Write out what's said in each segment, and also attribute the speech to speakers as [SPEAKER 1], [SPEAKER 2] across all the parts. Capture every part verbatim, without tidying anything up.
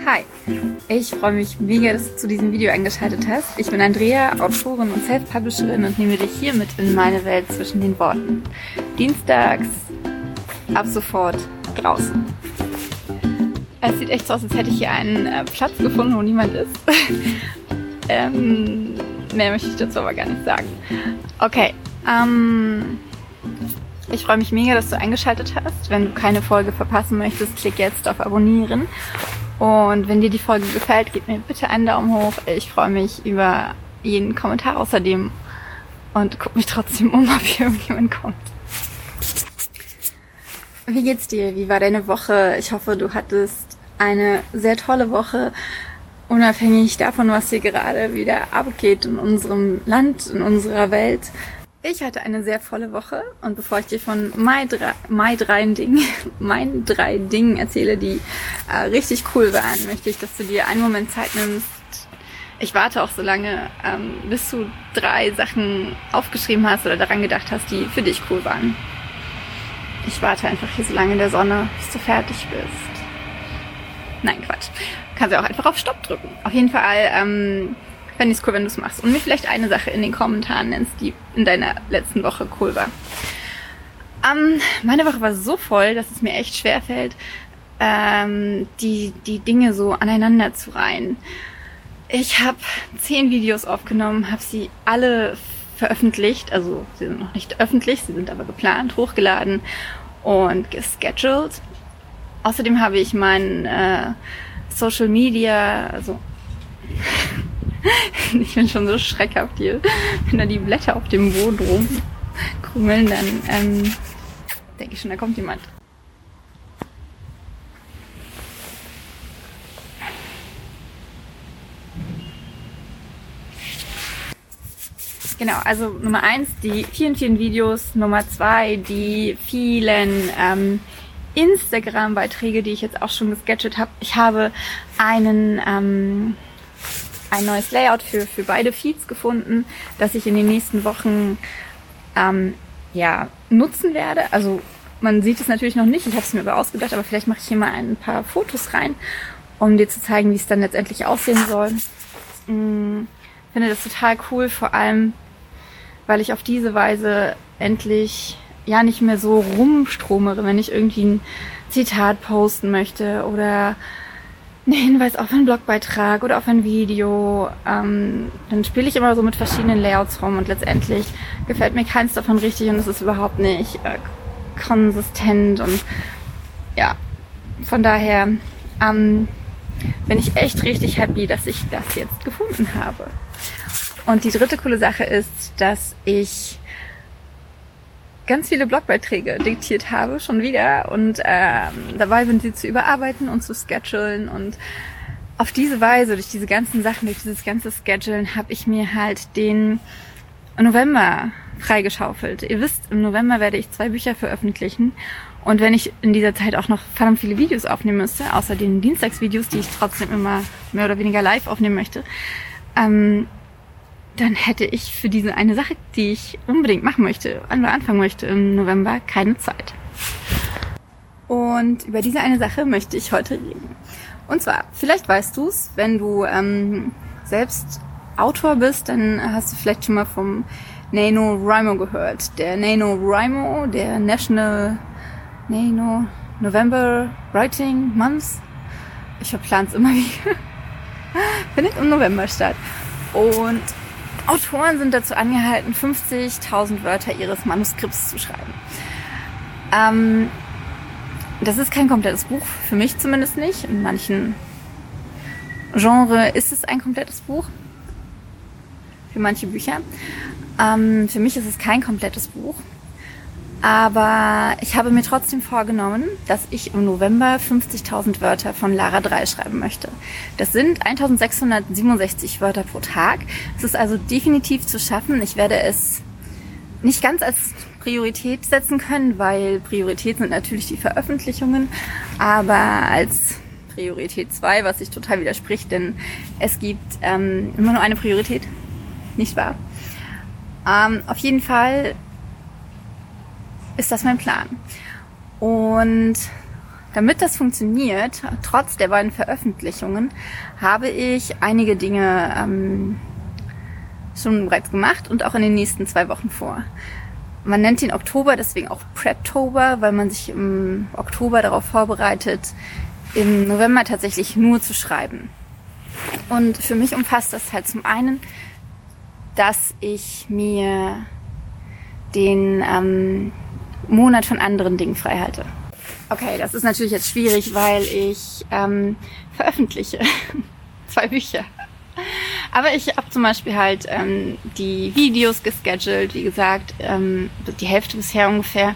[SPEAKER 1] Hi, ich freue mich mega, dass du zu diesem Video eingeschaltet hast. Ich bin Andrea, Autorin und Self-Publisherin und nehme dich hier mit in meine Welt zwischen den Worten. Dienstags, ab sofort draußen. Es sieht echt so aus, als hätte ich hier einen äh, Platz gefunden, wo niemand ist. ähm, mehr möchte ich dazu aber gar nicht sagen. Okay, ähm... ich freue mich mega, dass du eingeschaltet hast. Wenn du keine Folge verpassen möchtest, klick jetzt auf Abonnieren. Und wenn dir die Folge gefällt, gib mir bitte einen Daumen hoch. Ich freue mich über jeden Kommentar außerdem. Und guck mich trotzdem um, ob hier irgendjemand kommt. Wie geht's dir? Wie war deine Woche? Ich hoffe, du hattest eine sehr tolle Woche. Unabhängig davon, was hier gerade wieder abgeht in unserem Land, in unserer Welt. Ich hatte eine sehr volle Woche und bevor ich dir von mein drei, mein drei Dingen, meinen drei Dingen erzähle, die äh, richtig cool waren, möchte ich, dass du dir einen Moment Zeit nimmst. Ich warte auch so lange, ähm, bis du drei Sachen aufgeschrieben hast oder daran gedacht hast, die für dich cool waren. Ich warte einfach hier so lange in der Sonne, bis du fertig bist. Nein, Quatsch. Kannst du auch einfach auf Stopp drücken. Auf jeden Fall, ähm, fände ich es cool, wenn du es machst. Und mir vielleicht eine Sache in den Kommentaren nennst, die in deiner letzten Woche cool war. Ähm, meine Woche war so voll, dass es mir echt schwerfällt, ähm, die, die Dinge so aneinander zu reihen. Ich habe zehn Videos aufgenommen, habe sie alle veröffentlicht. Also sie sind noch nicht öffentlich, sie sind aber geplant, hochgeladen und gescheduled. Außerdem habe ich mein äh, Social Media, also ich bin schon so schreckhaft hier. Wenn da die Blätter auf dem Boden rumkrümeln, dann ähm, denke ich schon, da kommt jemand. Genau, also Nummer eins, die vielen, vielen Videos. Nummer zwei, die vielen ähm, Instagram-Beiträge, die ich jetzt auch schon gesketcht habe. Ich habe einen... Ähm, ein neues Layout für, für beide Feeds gefunden, das ich in den nächsten Wochen ähm, ja, nutzen werde. Also man sieht es natürlich noch nicht, ich habe es mir aber ausgedacht, aber vielleicht mache ich hier mal ein paar Fotos rein, um dir zu zeigen, wie es dann letztendlich aussehen soll. Ich mm, finde das total cool, vor allem, weil ich auf diese Weise endlich ja nicht mehr so rumstromere, wenn ich irgendwie ein Zitat posten möchte oder einen Hinweis auf einen Blogbeitrag oder auf ein Video, ähm, dann spiele ich immer so mit verschiedenen Layouts rum und letztendlich gefällt mir keins davon richtig und es ist überhaupt nicht äh, konsistent und ja, von daher ähm, bin ich echt richtig happy, dass ich das jetzt gefunden habe. Und die dritte coole Sache ist, dass ich ganz viele Blogbeiträge diktiert habe, schon wieder, und ähm, dabei bin, sie zu überarbeiten und zu schedulen, und auf diese Weise, durch diese ganzen Sachen, durch dieses ganze Schedulen, habe ich mir halt den November freigeschaufelt. Ihr wisst, im November werde ich zwei Bücher veröffentlichen, und wenn ich in dieser Zeit auch noch verdammt viele Videos aufnehmen müsste, außer den Dienstagsvideos, die ich trotzdem immer mehr oder weniger live aufnehmen möchte, ähm, dann hätte ich für diese eine Sache, die ich unbedingt machen möchte, anfangen möchte im November, keine Zeit. Und über diese eine Sache möchte ich heute reden. Und zwar, vielleicht weißt du es, wenn du ähm, selbst Autor bist, dann hast du vielleicht schon mal vom NaNoWriMo gehört. Der NaNoWriMo, der National Nano November Writing Month, ich verplane es immer wieder, findet im November statt. Und Autoren sind dazu angehalten, fünfzigtausend Wörter ihres Manuskripts zu schreiben. Ähm, das ist kein komplettes Buch, für mich zumindest nicht. In manchen Genres ist es ein komplettes Buch, für manche Bücher. Ähm, für mich ist es kein komplettes Buch. Aber ich habe mir trotzdem vorgenommen, dass ich im November fünfzigtausend Wörter von Lara drei schreiben möchte. Das sind eintausendsechshundertsiebenundsechzig Wörter pro Tag. Es ist also definitiv zu schaffen. Ich werde es nicht ganz als Priorität setzen können, weil Priorität sind natürlich die Veröffentlichungen, aber als Priorität zwei, was sich total widerspricht, denn es gibt ähm, immer nur eine Priorität, nicht wahr? Ähm, auf jeden Fall ist das mein Plan. Und damit das funktioniert, trotz der beiden Veröffentlichungen, habe ich einige Dinge ähm, schon bereits gemacht und auch in den nächsten zwei Wochen vor. Man nennt den Oktober deswegen auch Preptober, weil man sich im Oktober darauf vorbereitet, im November tatsächlich nur zu schreiben. Und für mich umfasst das halt zum einen, dass ich mir den ähm, Monat von anderen Dingen frei halte. Okay, das ist natürlich jetzt schwierig, weil ich ähm, veröffentliche zwei Bücher. Aber ich habe zum Beispiel halt ähm, die Videos gescheduled, wie gesagt, ähm, die Hälfte bisher ungefähr.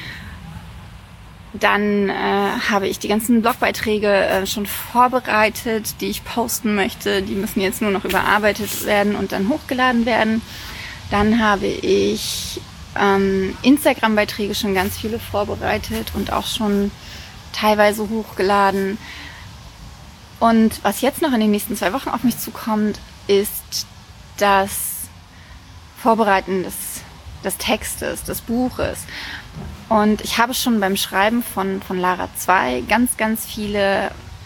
[SPEAKER 1] Dann äh, habe ich die ganzen Blogbeiträge äh, schon vorbereitet, die ich posten möchte. Die müssen jetzt nur noch überarbeitet werden und dann hochgeladen werden. Dann habe ich ähm, Instagram-Beiträge schon ganz viele vorbereitet und auch schon teilweise hochgeladen. Und was jetzt noch in den nächsten zwei Wochen auf mich zukommt, ist das Vorbereiten des, des Textes, des Buches. Und ich habe schon beim Schreiben von, von Lara zwei ganz, ganz viele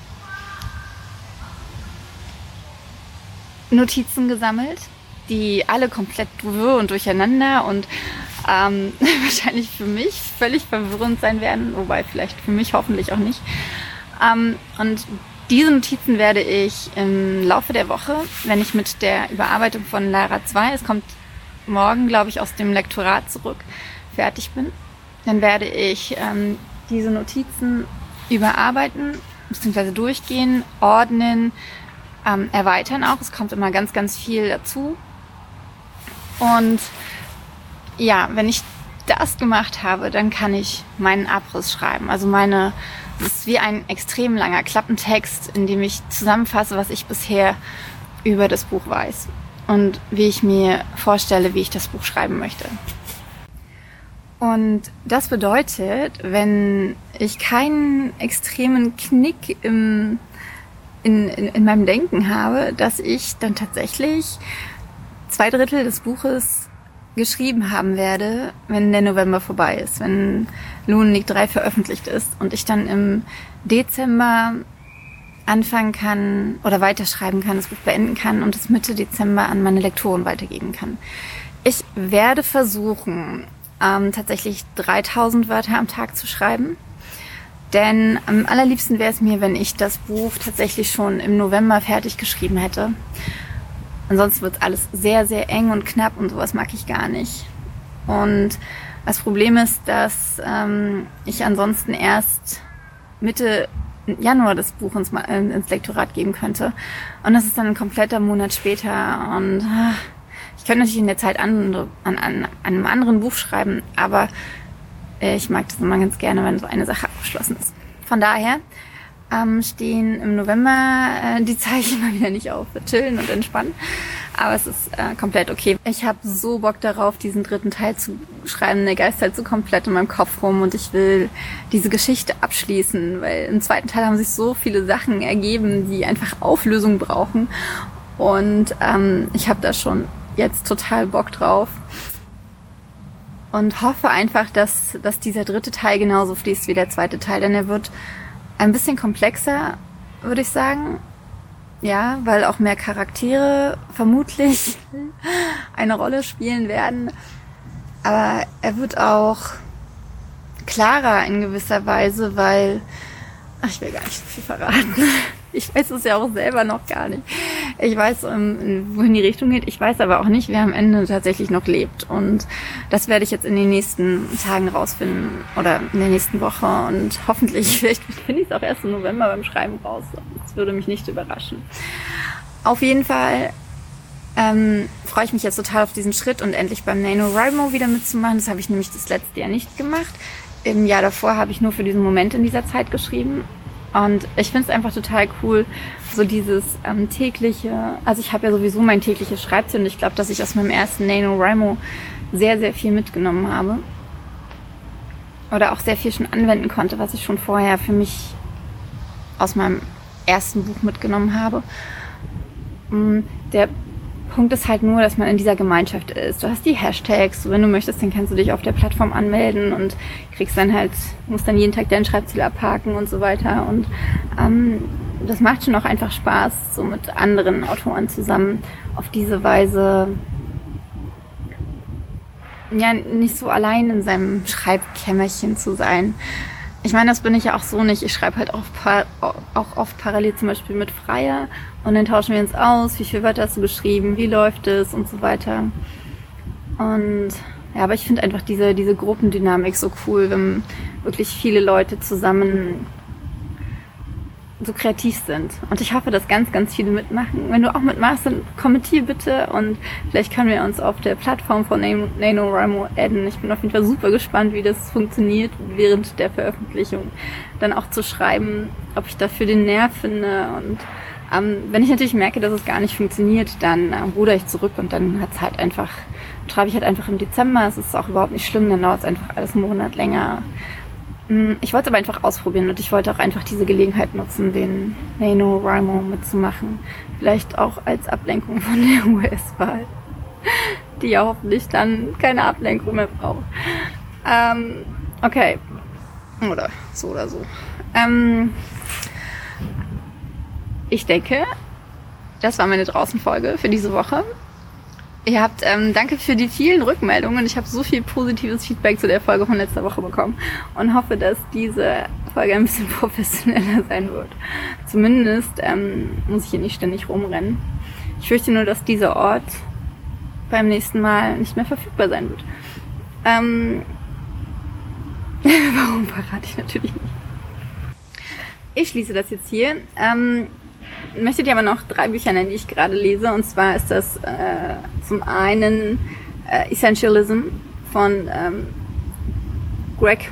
[SPEAKER 1] Notizen gesammelt, die alle komplett wirr und durcheinander und ähm, wahrscheinlich für mich völlig verwirrend sein werden, wobei vielleicht für mich hoffentlich auch nicht. Ähm, und diese Notizen werde ich im Laufe der Woche, wenn ich mit der Überarbeitung von Lara zwei, es kommt morgen, glaube ich, aus dem Lektorat zurück, fertig bin, dann werde ich ähm, diese Notizen überarbeiten, beziehungsweise durchgehen, ordnen, ähm, erweitern auch. Es kommt immer ganz, ganz viel dazu. Und ja, wenn ich das gemacht habe, dann kann ich meinen Abriss schreiben. Also meine, das ist wie ein extrem langer Klappentext, in dem ich zusammenfasse, was ich bisher über das Buch weiß und wie ich mir vorstelle, wie ich das Buch schreiben möchte. Und das bedeutet, wenn ich keinen extremen Knick im, in, in, in meinem Denken habe, dass ich dann tatsächlich zwei Drittel des Buches geschrieben haben werde, wenn der November vorbei ist, wenn Lunatic drei veröffentlicht ist und ich dann im Dezember anfangen kann oder weiterschreiben kann, das Buch beenden kann und es Mitte Dezember an meine Lektoren weitergeben kann. Ich werde versuchen, ähm, tatsächlich dreitausend Wörter am Tag zu schreiben, denn am allerliebsten wäre es mir, wenn ich das Buch tatsächlich schon im November fertig geschrieben hätte. Ansonsten wird alles sehr, sehr eng und knapp und sowas mag ich gar nicht. Und das Problem ist, dass ähm, ich ansonsten erst Mitte Januar das Buch ins, ins Lektorat geben könnte. Und das ist dann ein kompletter Monat später. Und ach, ich könnte natürlich in der Zeit an, an, an einem anderen Buch schreiben, aber ich mag das immer ganz gerne, wenn so eine Sache abgeschlossen ist. Von daher ähm, stehen im November äh, die Zeichen mal wieder nicht auf. Wir chillen und entspannen. Aber es ist äh, komplett okay. Ich habe so Bock darauf, diesen dritten Teil zu schreiben. Der Geist halt so komplett in meinem Kopf rum und ich will diese Geschichte abschließen, weil im zweiten Teil haben sich so viele Sachen ergeben, die einfach Auflösung brauchen. Und ähm, ich habe da schon jetzt total Bock drauf. Und hoffe einfach, dass, dass dieser dritte Teil genauso fließt wie der zweite Teil. Denn er wird ein bisschen komplexer, würde ich sagen. Ja, weil auch mehr Charaktere vermutlich eine Rolle spielen werden. Aber er wird auch klarer in gewisser Weise, weil... Ach, ich will gar nicht so viel verraten. Ich weiß es ja auch selber noch gar nicht. Ich weiß, wohin die Richtung geht. Ich weiß aber auch nicht, wer am Ende tatsächlich noch lebt. Und das werde ich jetzt in den nächsten Tagen rausfinden oder in der nächsten Woche. Und hoffentlich, vielleicht finde ich es auch erst im November beim Schreiben raus. Das würde mich nicht überraschen. Auf jeden Fall ähm, freue ich mich jetzt total auf diesen Schritt und endlich beim NaNoWriMo wieder mitzumachen. Das habe ich nämlich das letzte Jahr nicht gemacht. Im Jahr davor habe ich nur für diesen Moment in dieser Zeit geschrieben. Und ich finde es einfach total cool, so dieses ähm, tägliche, also ich habe ja sowieso mein tägliches Schreibziel und ich glaube, dass ich aus meinem ersten NaNoWriMo sehr, sehr viel mitgenommen habe. Oder auch sehr viel schon anwenden konnte, was ich schon vorher für mich aus meinem ersten Buch mitgenommen habe. Der Punkt ist halt nur, dass man in dieser Gemeinschaft ist. Du hast die Hashtags, wenn du möchtest, dann kannst du dich auf der Plattform anmelden und kriegst dann halt, musst dann jeden Tag dein Schreibziel abhaken und so weiter. Und ähm, das macht schon auch einfach Spaß, so mit anderen Autoren zusammen auf diese Weise ja nicht so allein in seinem Schreibkämmerchen zu sein. Ich meine, das bin ich ja auch so nicht. Ich schreibe halt auch, par- auch oft parallel zum Beispiel mit Freya und dann tauschen wir uns aus, wie viele Wörter hast du geschrieben, wie läuft es und so weiter. Und ja, aber ich finde einfach diese, diese Gruppendynamik so cool, wenn wirklich viele Leute zusammen so kreativ sind. Und ich hoffe, dass ganz, ganz viele mitmachen. Wenn du auch mitmachst, dann kommentier bitte und vielleicht können wir uns auf der Plattform von NaNoWriMo adden. Ich bin auf jeden Fall super gespannt, wie das funktioniert während der Veröffentlichung. Dann auch zu schreiben, ob ich dafür den Nerv finde. Und ähm, wenn ich natürlich merke, dass es gar nicht funktioniert, dann äh, ruder ich zurück und dann hat's halt einfach, schreibe ich halt einfach im Dezember. Es ist auch überhaupt nicht schlimm, dann dauert es einfach alles einen Monat länger. Ich wollte es aber einfach ausprobieren und ich wollte auch einfach diese Gelegenheit nutzen, den NaNoWriMo mitzumachen. Vielleicht auch als Ablenkung von der U S-Wahl, die ja hoffentlich dann keine Ablenkung mehr braucht. Ähm, okay. Oder so oder so. Ähm, ich denke, das war meine Draußen-Folge für diese Woche. Ihr habt, ähm, danke für die vielen Rückmeldungen. Ich habe so viel positives Feedback zu der Folge von letzter Woche bekommen und hoffe, dass diese Folge ein bisschen professioneller sein wird. Zumindest ähm, muss ich hier nicht ständig rumrennen. Ich fürchte nur, dass dieser Ort beim nächsten Mal nicht mehr verfügbar sein wird. Ähm, warum verrate ich natürlich nicht. Ich schließe das jetzt hier. Ähm, möchte dir aber noch drei Bücher nennen, die ich gerade lese. Und zwar ist das äh, zum einen äh, Essentialism von ähm, Greg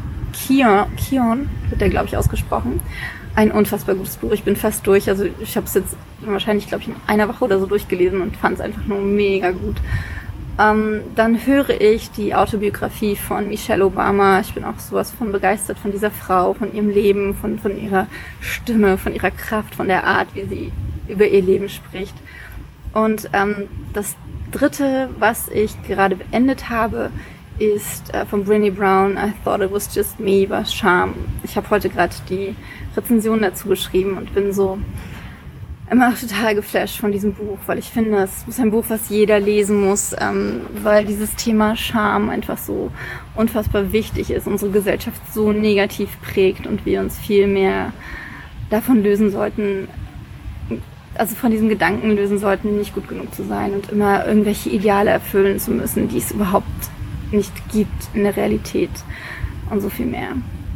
[SPEAKER 1] McKeown, wird der, glaube ich, ausgesprochen. Ein unfassbar gutes Buch. Ich bin fast durch. Also ich habe es jetzt wahrscheinlich, glaube ich, in einer Woche oder so durchgelesen und fand es einfach nur mega gut. Ähm, dann höre ich die Autobiografie von Michelle Obama. Ich bin auch sowas von begeistert von dieser Frau, von ihrem Leben, von, von ihrer Stimme, von ihrer Kraft, von der Art, wie sie über ihr Leben spricht. Und ähm, das dritte, was ich gerade beendet habe, ist äh, von Brené Brown, I Thought It Was Just Me, war Charme. Ich habe heute gerade die Rezension dazu geschrieben und bin so immer total geflasht von diesem Buch, weil ich finde, es ist ein Buch, was jeder lesen muss, ähm, weil dieses Thema Scham einfach so unfassbar wichtig ist, unsere Gesellschaft so negativ prägt und wir uns viel mehr davon lösen sollten, also von diesem Gedanken lösen sollten, nicht gut genug zu sein und immer irgendwelche Ideale erfüllen zu müssen, die es überhaupt nicht gibt in der Realität und so viel mehr.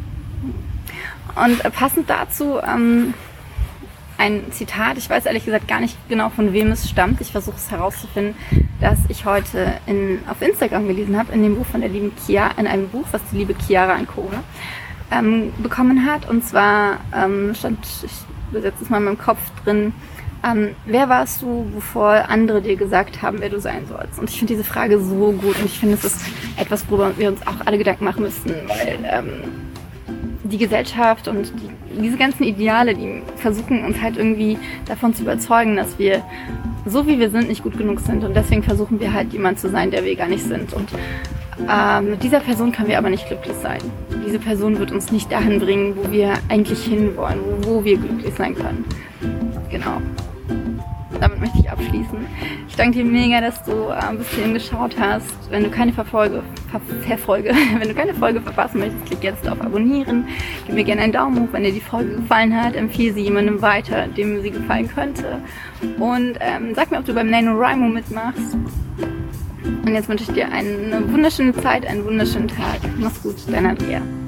[SPEAKER 1] Und äh, passend dazu ähm, ein Zitat, ich weiß ehrlich gesagt gar nicht genau, von wem es stammt. Ich versuche es herauszufinden, dass ich heute in, auf Instagram gelesen habe, in dem Buch von der lieben Chiara, in einem Buch, was die liebe Chiara Ancona ähm, bekommen hat. Und zwar ähm, stand, ich übersetze es mal in meinem Kopf drin, ähm, wer warst du, bevor andere dir gesagt haben, wer du sein sollst? Und ich finde diese Frage so gut und ich finde, es ist etwas, worüber wir uns auch alle Gedanken machen müssten, weil ähm, die Gesellschaft und die, diese ganzen Ideale, die versuchen uns halt irgendwie davon zu überzeugen, dass wir so wie wir sind nicht gut genug sind und deswegen versuchen wir halt jemand zu sein, der wir gar nicht sind. Und äh, mit dieser Person können wir aber nicht glücklich sein. Diese Person wird uns nicht dahin bringen, wo wir eigentlich hinwollen, wo, wo wir glücklich sein können. Genau. Damit möchte ich abschließen. Ich danke dir mega, dass du äh, ein bisschen geschaut hast. Wenn du keine Verfolge, Ver Verfolge, wenn du keine Folge verpassen möchtest, klick jetzt auf Abonnieren. Gib mir gerne einen Daumen hoch, wenn dir die Folge gefallen hat. Empfehle sie jemandem weiter, dem sie gefallen könnte. Und ähm, sag mir, ob du beim NaNoWriMo mitmachst. Und jetzt wünsche ich dir eine wunderschöne Zeit, einen wunderschönen Tag. Mach's gut, deine Andrea.